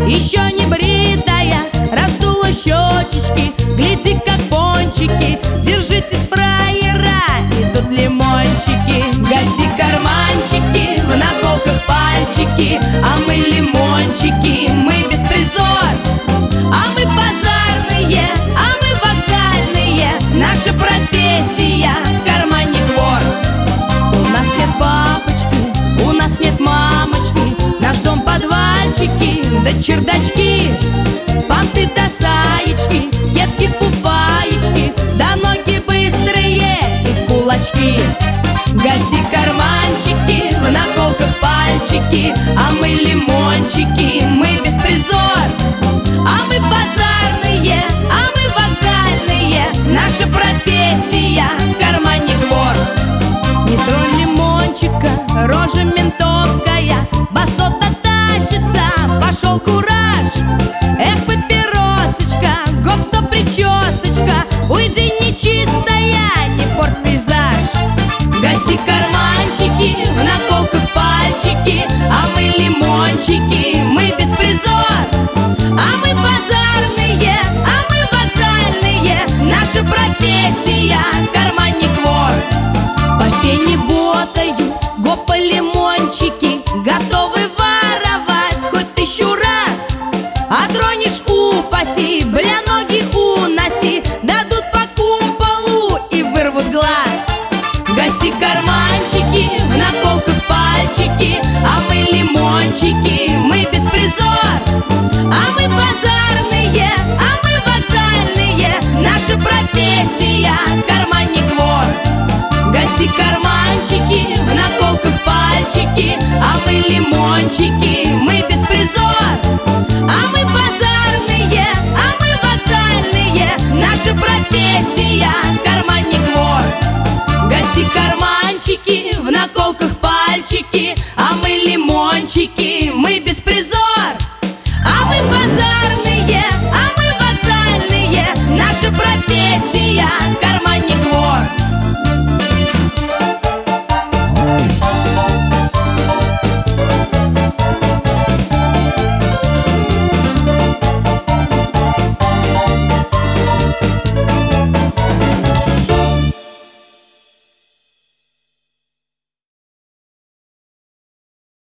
еще не бритая, раздула щечечки, гляди, как пончики. Держитесь, фраера, идут лимончики. Гаси карманчики, в наколках пальчики, а мы лимончики, мы беспризор. А мы базарные, а мы вокзальные, наша профессия — карманник вор. У нас нет папочки, у нас нет мамочки, наш дом подвальчики да чердачки. Понты да саечки, кепки фуфаечки, да ноги быстрые и кулачки. Гаси карманчики, в наколках пальчики, а мы лимончики, мы беспризор. А мы базарные, а мы вокзальные, наша профессия — карманник вор. Не тронь лимончика, рожа ментовская, басота тащится, пошел кураж. Эх, папиросочка, гоп, стоп, причесочка, уйди, нечистая, не порт пейзаж. Гаси карманчики, в наколках пальчики, а мы лимончики, мы беспризор. А мы базарные, а мы вокзальные, наша профессия — карманник вор. По фене ботаю, гопа лимончики, готовы воровать хоть 1000 раз. А тронешь — упаси, бля, ноги уноси, дадут по кумполу и вырвут глаз. Гаси карманчики, в наколках пальчики, а мы лимончики, мы беспризор. А мы базарные, а мы вокзальные, наша профессия — карманник вор. Гаси карманчики, в наколках пальчики, а мы лимончики, мы беспризор. А мы базарные, а мы вокзальные, наша профессия — карманник вор. Гаси карманчики, в наколках пальчики, а мы лимончики, мы беспризор. А мы базарные, а мы вокзальные, наша профессия —